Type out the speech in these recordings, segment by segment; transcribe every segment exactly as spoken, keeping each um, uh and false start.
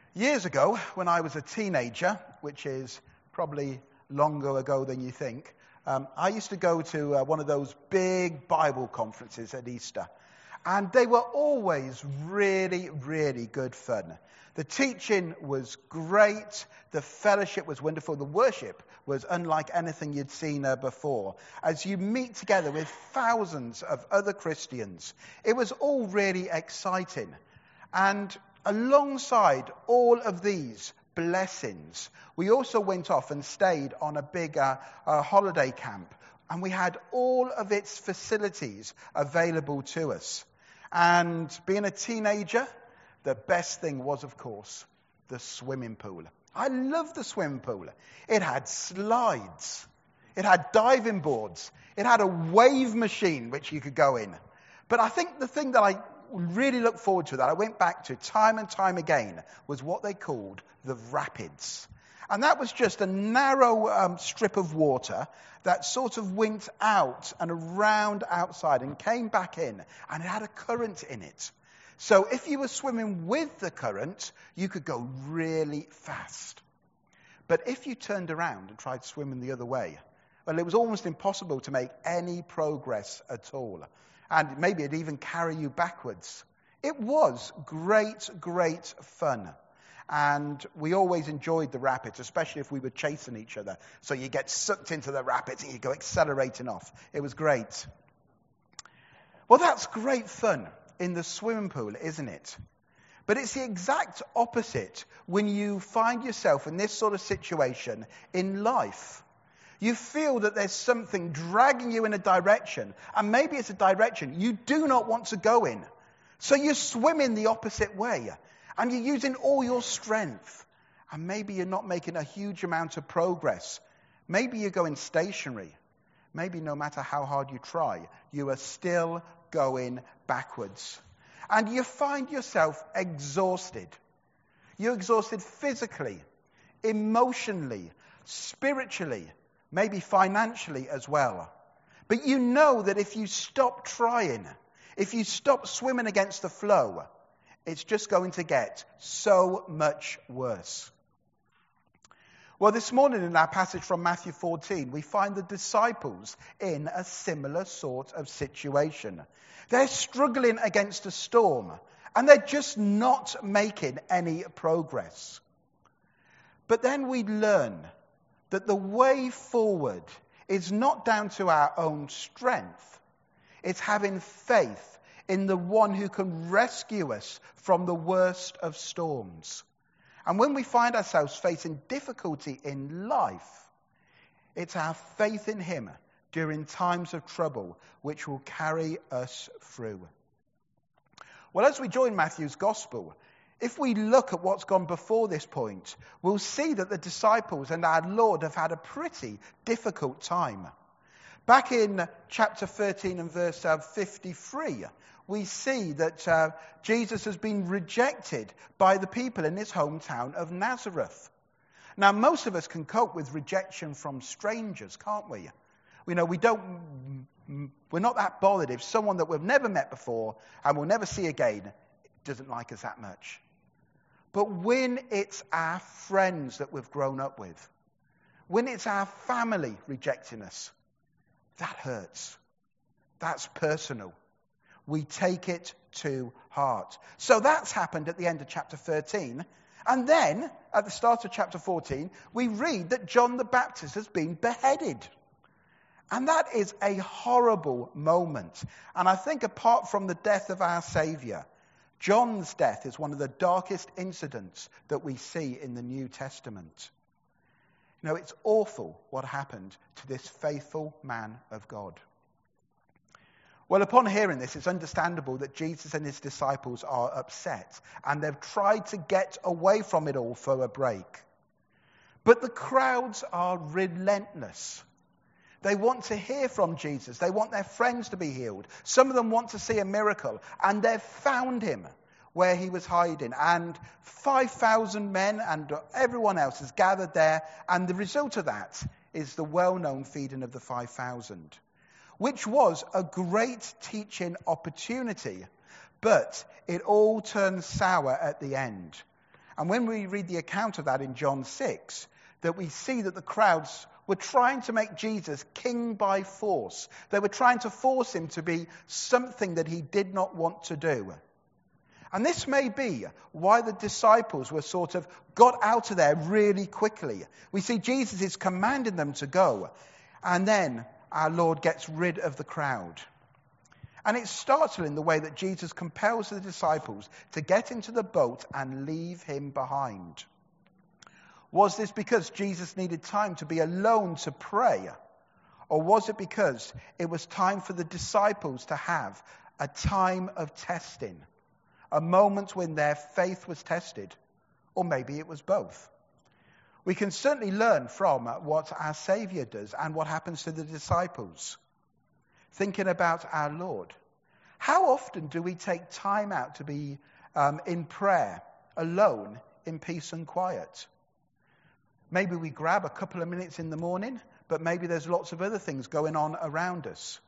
Years ago, when I was a teenager, which is probably longer ago than you think, um, I used to go to uh, one of those big Bible conferences at Easter. And they were always really, really good fun. The teaching was great. The fellowship was wonderful. The worship was unlike anything you'd seen uh, before. As you meet together with thousands of other Christians, it was all really exciting. And alongside all of these blessings, we also went off and stayed on a big uh, uh, holiday camp. And we had all of its facilities available to us. And being a teenager, the best thing was, of course, the swimming pool. I loved the swimming pool. It had slides. It had diving boards. It had a wave machine which you could go in. But I think the thing that I really looked forward to, that I went back to time and time again, was what they called the rapids. And that was just a narrow um, strip of water that sort of went out and around outside and came back in, and it had a current in it. So if you were swimming with the current, you could go really fast. But if you turned around and tried swimming the other way, well, it was almost impossible to make any progress at all. And maybe it'd even carry you backwards. It was great, great fun. And we always enjoyed the rapids, especially if we were chasing each other. So you get sucked into the rapids and you go accelerating off. It was great. Well, that's great fun in the swimming pool, isn't it? But it's the exact opposite when you find yourself in this sort of situation in life. You feel that there's something dragging you in a direction, and maybe it's a direction you do not want to go in. So you swim in the opposite way, and you're using all your strength, and maybe you're not making a huge amount of progress. Maybe you're going stationary. Maybe no matter how hard you try, you are still going backwards. And you find yourself exhausted. You're exhausted physically, emotionally, spiritually, maybe financially as well. But you know that if you stop trying, if you stop swimming against the flow, it's just going to get so much worse. Well, this morning in our passage from Matthew fourteen, we find the disciples in a similar sort of situation. They're struggling against a storm, and they're just not making any progress. But then we learn that the way forward is not down to our own strength. It's having faith in the one who can rescue us from the worst of storms. And when we find ourselves facing difficulty in life, it's our faith in him during times of trouble which will carry us through. Well, as we join Matthew's gospel, if we look at what's gone before this point, we'll see that the disciples and our Lord have had a pretty difficult time. Back in chapter thirteen and verse fifty-three, we see that uh, Jesus has been rejected by the people in his hometown of Nazareth. Now, most of us can cope with rejection from strangers, can't we? We know we don't, we're not that bothered if someone that we've never met before and will never see again doesn't like us that much. But when it's our friends that we've grown up with, when it's our family rejecting us, that hurts. That's personal. We take it to heart. So that's happened at the end of chapter thirteen. And then, at the start of chapter fourteen, we read that John the Baptist has been beheaded. And that is a horrible moment. And I think apart from the death of our Saviour, John's death is one of the darkest incidents that we see in the New Testament. You know, it's awful what happened to this faithful man of God. Well, upon hearing this, it's understandable that Jesus and his disciples are upset, and they've tried to get away from it all for a break. But the crowds are relentless. They want to hear from Jesus. They want their friends to be healed. Some of them want to see a miracle, and they've found him where he was hiding. And five thousand men and everyone else is gathered there, and the result of that is the well-known feeding of the five thousand, which was a great teaching opportunity, but it all turned sour at the end. And when we read the account of that in John six, that we see that the crowds were trying to make Jesus king by force. They were trying to force him to be something that he did not want to do. And this may be why the disciples were sort of got out of there really quickly. We see Jesus is commanding them to go, and then our Lord gets rid of the crowd. And it's startling the way that Jesus compels the disciples to get into the boat and leave him behind. Was this because Jesus needed time to be alone to pray? Or was it because it was time for the disciples to have a time of testing? A moment when their faith was tested? Or maybe it was both. We can certainly learn from what our Saviour does and what happens to the disciples. Thinking about our Lord. How often do we take time out to be um, in prayer, alone, in peace and quiet? Maybe we grab a couple of minutes in the morning, but maybe there's lots of other things going on around us.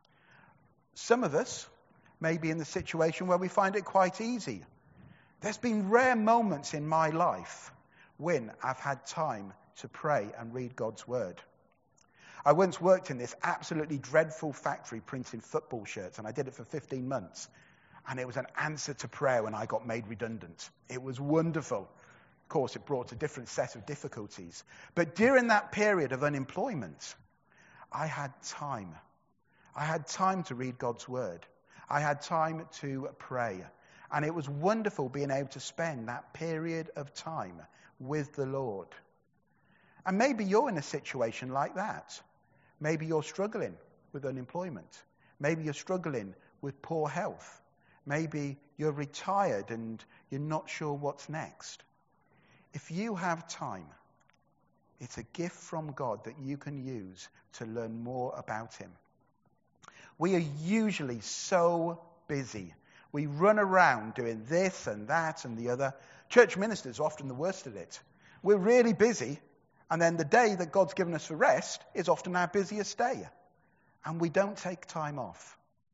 Some of us may be in the situation where we find it quite easy. There's been rare moments in my life when I've had time to pray and read God's word. I once worked in this absolutely dreadful factory printing football shirts, and I did it for fifteen months. And it was an answer to prayer when I got made redundant. It was wonderful. Of course, it brought a different set of difficulties. But during that period of unemployment, I had time. I had time to read God's word. I had time to pray. And it was wonderful being able to spend that period of time with the Lord. And maybe you're in a situation like that. Maybe you're struggling with unemployment. Maybe you're struggling with poor health. Maybe you're retired and you're not sure what's next. If you have time, it's a gift from God that you can use to learn more about him. We are usually so busy. We run around doing this and that and the other. Church ministers are often the worst at it. We're really busy, and then the day that God's given us for rest is often our busiest day. And we don't take time off.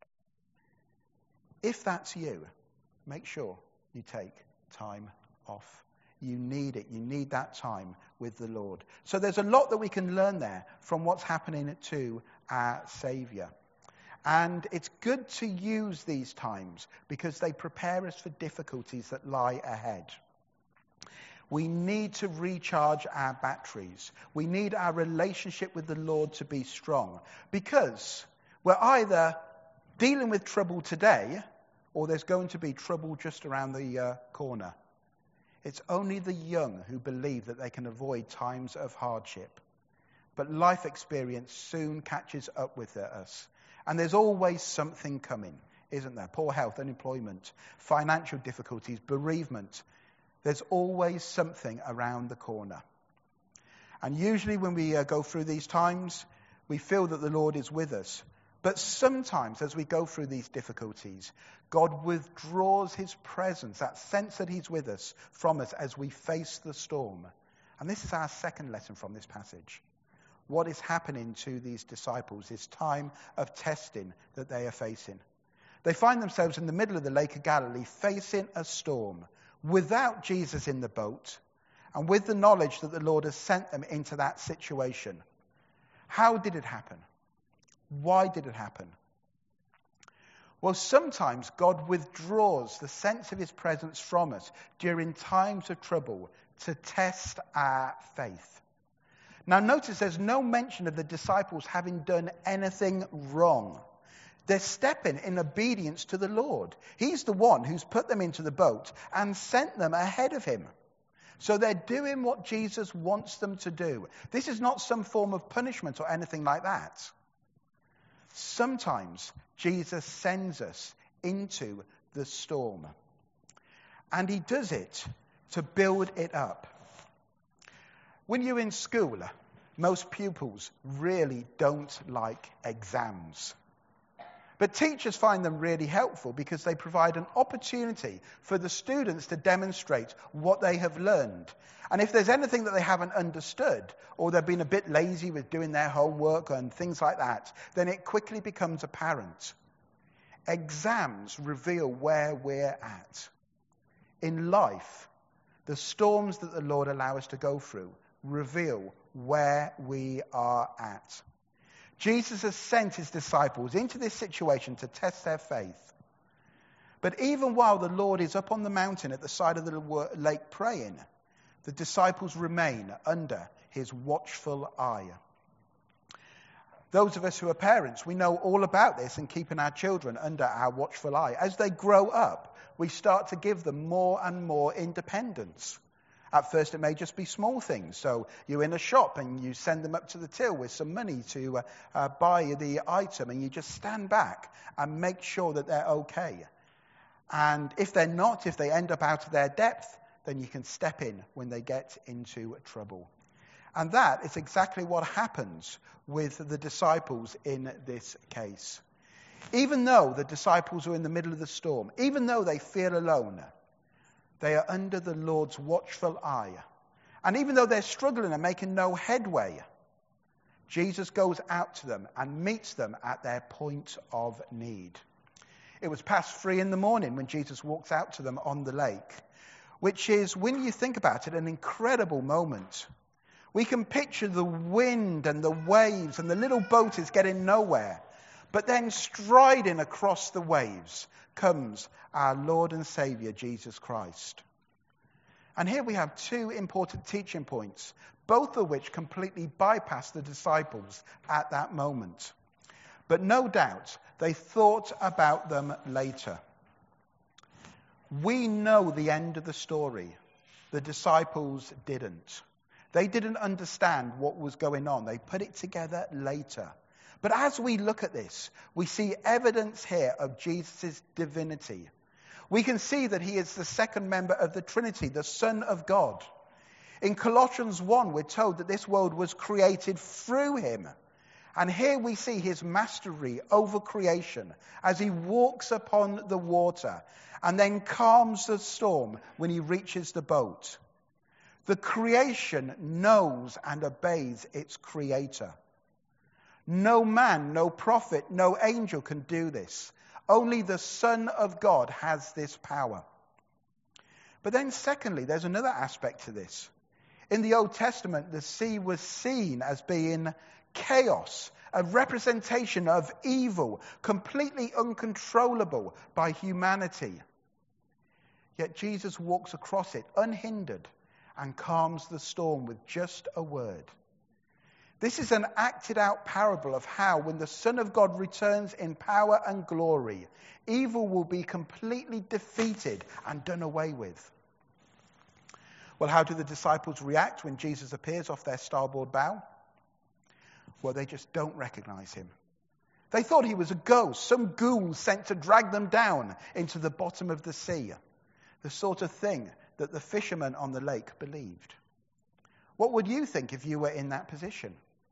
If that's you, make sure you take time off. You need it. You need that time with the Lord. So there's a lot that we can learn there from what's happening to our Saviour. And it's good to use these times because they prepare us for difficulties that lie ahead. We need to recharge our batteries. We need our relationship with the Lord to be strong because we're either dealing with trouble today or there's going to be trouble just around the uh, corner. It's only the young who believe that they can avoid times of hardship. But life experience soon catches up with us. And there's always something coming, isn't there? Poor health, unemployment, financial difficulties, bereavement. There's always something around the corner. And usually when we uh, go through these times, we feel that the Lord is with us. But sometimes as we go through these difficulties, God withdraws his presence, that sense that he's with us, from us as we face the storm. And this is our second lesson from this passage. What is happening to these disciples, this time of testing that they are facing. They find themselves in the middle of the Lake of Galilee facing a storm without Jesus in the boat and with the knowledge that the Lord has sent them into that situation. How did it happen? Why did it happen? Well, sometimes God withdraws the sense of his presence from us during times of trouble to test our faith. Now notice there's no mention of the disciples having done anything wrong. They're stepping in obedience to the Lord. He's the one who's put them into the boat and sent them ahead of him. So they're doing what Jesus wants them to do. This is not some form of punishment or anything like that. Sometimes Jesus sends us into the storm. And he does it to build it up. When you're in school, most pupils really don't like exams. But teachers find them really helpful because they provide an opportunity for the students to demonstrate what they have learned. And if there's anything that they haven't understood, or they've been a bit lazy with doing their homework and things like that, then it quickly becomes apparent. Exams reveal where we're at. In life, The storms that the Lord allows us to go through reveal where we are at. Jesus has sent his disciples into this situation to test their faith. But even while the Lord is up on the mountain at the side of the lake praying, the disciples remain under his watchful eye. Those of us who are parents, we know all about this and keeping our children under our watchful eye. As they grow up, we start to give them more and more independence. At first, it may just be small things. So you're in a shop and you send them up to the till with some money to uh, uh, buy the item, and you just stand back and make sure that they're okay. And if they're not, if they end up out of their depth, then you can step in when they get into trouble. And that is exactly what happens with the disciples in this case. Even though the disciples are in the middle of the storm, even though they feel alone, they are under the Lord's watchful eye. And even though they're struggling and making no headway, Jesus goes out to them and meets them at their point of need. It was past three in the morning when Jesus walks out to them on the lake, which is, when you think about it, an incredible moment. We can picture the wind and the waves, and the little boat is getting nowhere. But then striding across the waves comes our Lord and Saviour, Jesus Christ. And here we have two important teaching points, both of which completely bypass the disciples at that moment. But no doubt, they thought about them later. We know the end of the story. The disciples didn't. They didn't understand what was going on. They put it together later. But as we look at this, we see evidence here of Jesus' divinity. We can see that he is the second member of the Trinity, the Son of God. In Colossians one, we're told that this world was created through him. And here we see his mastery over creation as he walks upon the water and then calms the storm when he reaches the boat. The creation knows and obeys its creator. No man, no prophet, no angel can do this. Only the Son of God has this power. But then secondly, there's another aspect to this. In the Old Testament, the sea was seen as being chaos, a representation of evil, completely uncontrollable by humanity. Yet Jesus walks across it unhindered and calms the storm with just a word. This is an acted out parable of how, when the Son of God returns in power and glory, evil will be completely defeated and done away with. Well, how do the disciples react when Jesus appears off their starboard bow? Well, they just don't recognize him. They thought he was a ghost, some ghoul sent to drag them down into the bottom of the sea. The sort of thing that the fishermen on the lake believed. What would you think if you were in that position?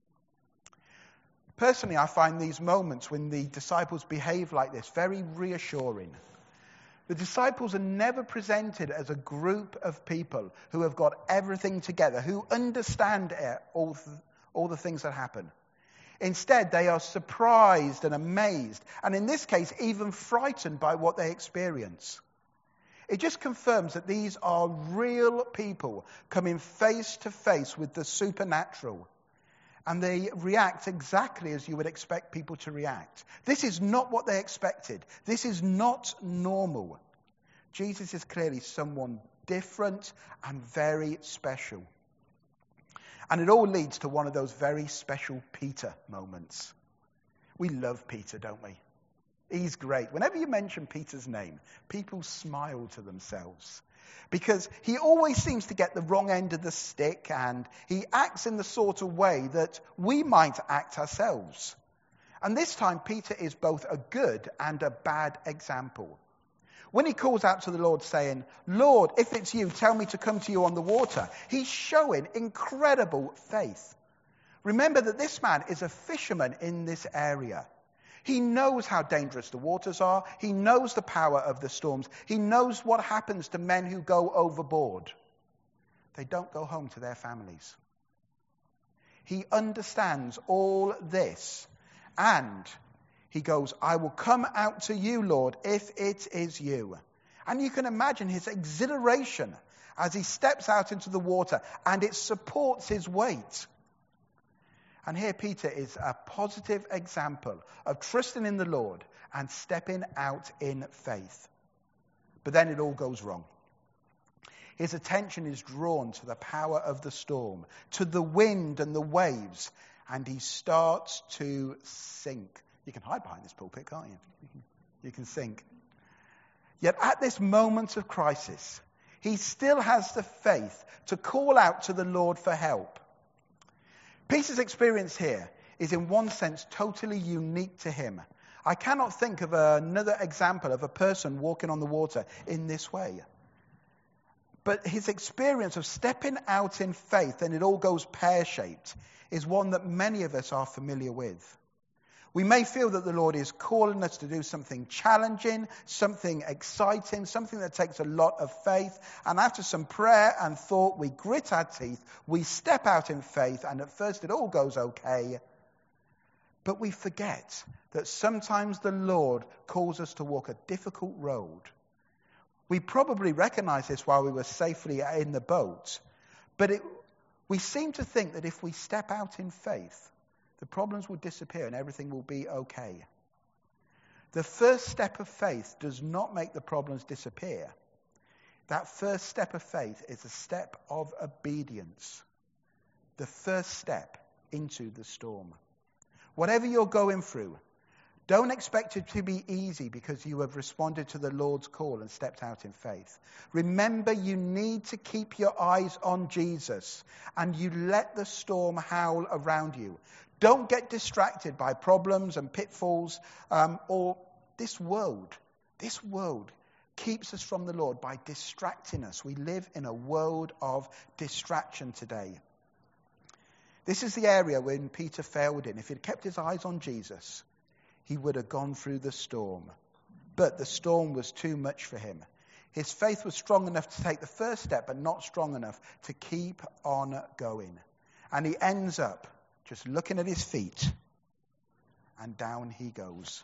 Personally, I find these moments when the disciples behave like this very reassuring. The disciples are never presented as a group of people who have got everything together, who understand all, all the things that happen. Instead, they are surprised and amazed, and in this case, even frightened by what they experience. It just confirms that these are real people coming face to face with the supernatural. And they react exactly as you would expect people to react. This is not what they expected. This is not normal. Jesus is clearly someone different and very special. And it all leads to one of those very special Peter moments. We love Peter, don't we? He's great. Whenever you mention Peter's name, people smile to themselves. Because he always seems to get the wrong end of the stick, and he acts in the sort of way that we might act ourselves. And this time, Peter is both a good and a bad example. When he calls out to the Lord saying, "Lord, if it's you, tell me to come to you on the water," he's showing incredible faith. Remember that this man is a fisherman in this area. He knows how dangerous the waters are. He knows the power of the storms. He knows what happens to men who go overboard. They don't go home to their families. He understands all this. And he goes, "I will come out to you, Lord, if it is you." And you can imagine his exhilaration as he steps out into the water, and it supports his weight. And here Peter is a positive example of trusting in the Lord and stepping out in faith. But then it all goes wrong. His attention is drawn to the power of the storm, to the wind and the waves, and he starts to sink. You can hide behind this pulpit, can't you? You can, you can sink. Yet at this moment of crisis, he still has the faith to call out to the Lord for help. Peter's experience here is in one sense totally unique to him. I cannot think of another example of a person walking on the water in this way. But his experience of stepping out in faith, and it all goes pear-shaped, is one that many of us are familiar with. We may feel that the Lord is calling us to do something challenging, something exciting, something that takes a lot of faith. And after some prayer and thought, we grit our teeth, we step out in faith, and at first it all goes okay. But we forget that sometimes the Lord calls us to walk a difficult road. We probably recognize this while we were safely in the boat. But it, we seem to think that if we step out in faith, the problems will disappear and everything will be okay. The first step of faith does not make the problems disappear. That first step of faith is a step of obedience. The first step into the storm. Whatever you're going through, don't expect it to be easy because you have responded to the Lord's call and stepped out in faith. Remember, you need to keep your eyes on Jesus, and you let the storm howl around you. Don't get distracted by problems and pitfalls um, or this world. This world keeps us from the Lord by distracting us. We live in a world of distraction today. This is the area when Peter failed in. If he'd kept his eyes on Jesus, he would have gone through the storm. But the storm was too much for him. His faith was strong enough to take the first step, but not strong enough to keep on going. And he ends up just looking at his feet, and down he goes.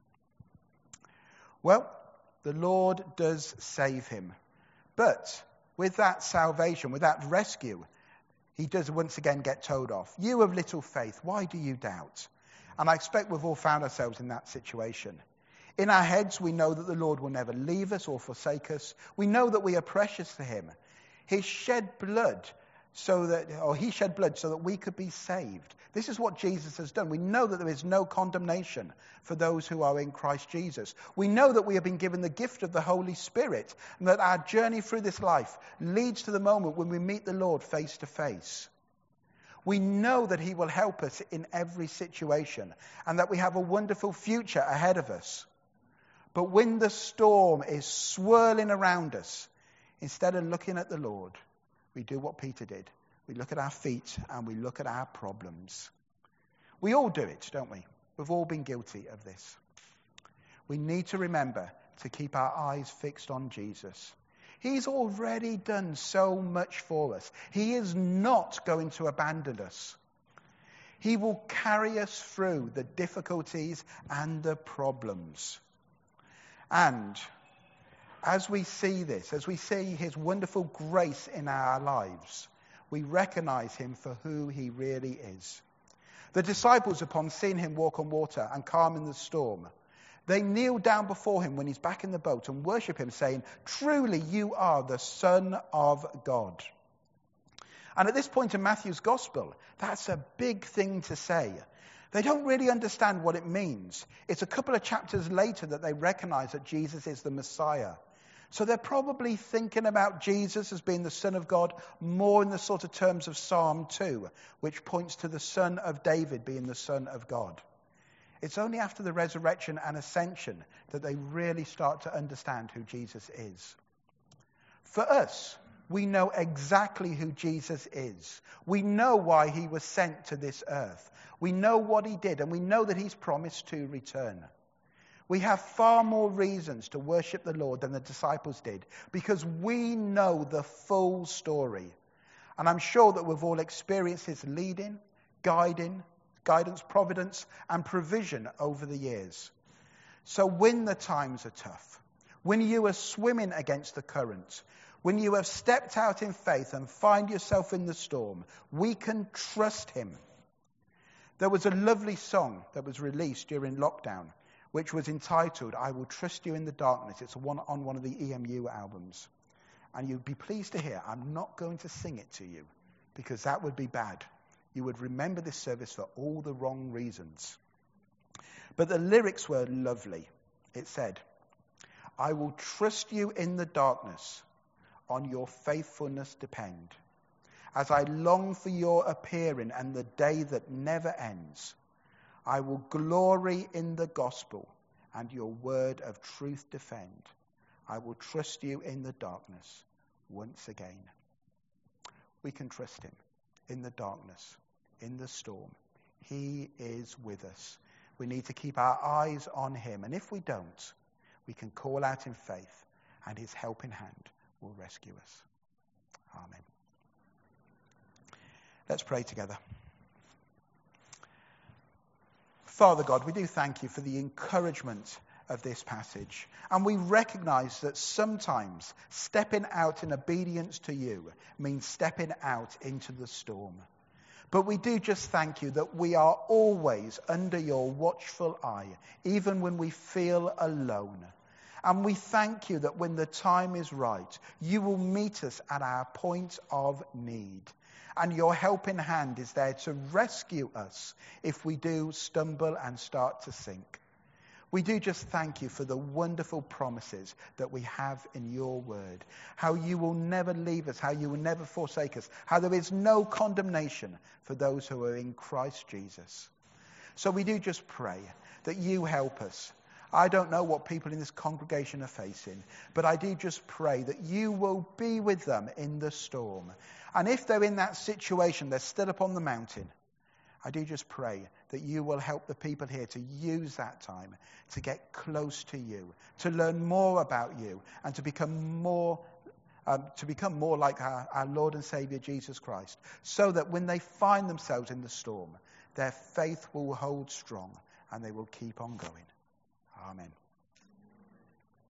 Well, the Lord does save him. But with that salvation, with that rescue, he does once again get told off. You of little faith, why do you doubt? And I expect we've all found ourselves in that situation. In our heads, we know that the Lord will never leave us or forsake us. We know that we are precious to him. He shed blood so that, or he shed blood so that we could be saved. This is what Jesus has done. We know that there is no condemnation for those who are in Christ Jesus. We know that we have been given the gift of the Holy Spirit, and that our journey through this life leads to the moment when we meet the Lord face to face. We know that he will help us in every situation, and that we have a wonderful future ahead of us. But when the storm is swirling around us, instead of looking at the Lord, we do what Peter did. We look at our feet and we look at our problems. We all do it, don't we? We've all been guilty of this. We need to remember to keep our eyes fixed on Jesus. He's already done so much for us. He is not going to abandon us. He will carry us through the difficulties and the problems. And as we see this, as we see his wonderful grace in our lives, we recognize him for who he really is. The disciples, upon seeing him walk on water and calming the storm, they kneel down before him when he's back in the boat and worship him, saying, "Truly you are the Son of God." And at this point in Matthew's gospel, that's a big thing to say. They don't really understand what it means. It's a couple of chapters later that they recognize that Jesus is the Messiah. So they're probably thinking about Jesus as being the Son of God more in the sort of terms of Psalm two, which points to the Son of David being the Son of God. It's only after the resurrection and ascension that they really start to understand who Jesus is. For us, we know exactly who Jesus is. We know why he was sent to this earth. We know what he did, and we know that he's promised to return. We have far more reasons to worship the Lord than the disciples did, because we know the full story. And I'm sure that we've all experienced his leading, guiding, guidance, providence, and provision over the years. So when the times are tough, when you are swimming against the current, When you have stepped out in faith and find yourself in the storm, we can trust him. There was a lovely song that was released during lockdown, which was entitled, I Will Trust You in the Darkness. It's one, on one of the E M U albums. And you'd be pleased to hear, I'm not going to sing it to you, because that would be bad. You would remember this service for all the wrong reasons. But the lyrics were lovely. It said, I will trust you in the darkness, on your faithfulness depend. As I long for your appearing and the day that never ends, I will glory in the gospel and your word of truth defend. I will trust you in the darkness once again. We can trust him in the darkness, in the storm. He is with us. We need to keep our eyes on him. And if we don't, we can call out in faith and his helping hand will rescue us. Amen. Let's pray together. Father God, we do thank you for the encouragement of this passage. And we recognize that sometimes stepping out in obedience to you means stepping out into the storm. But we do just thank you that we are always under your watchful eye, even when we feel alone. And we thank you that when the time is right, you will meet us at our point of need. And your helping hand is there to rescue us if we do stumble and start to sink. We do just thank you for the wonderful promises that we have in your word. How you will never leave us, how you will never forsake us, how there is no condemnation for those who are in Christ Jesus. So we do just pray that you help us. I don't know what people in this congregation are facing, but I do just pray that you will be with them in the storm. And if they're in that situation, they're still up on the mountain, I do just pray that you will help the people here to use that time to get close to you, to learn more about you, and to become more um, to become more like our, our Lord and Savior Jesus Christ, so that when they find themselves in the storm, their faith will hold strong and they will keep on going. Amen.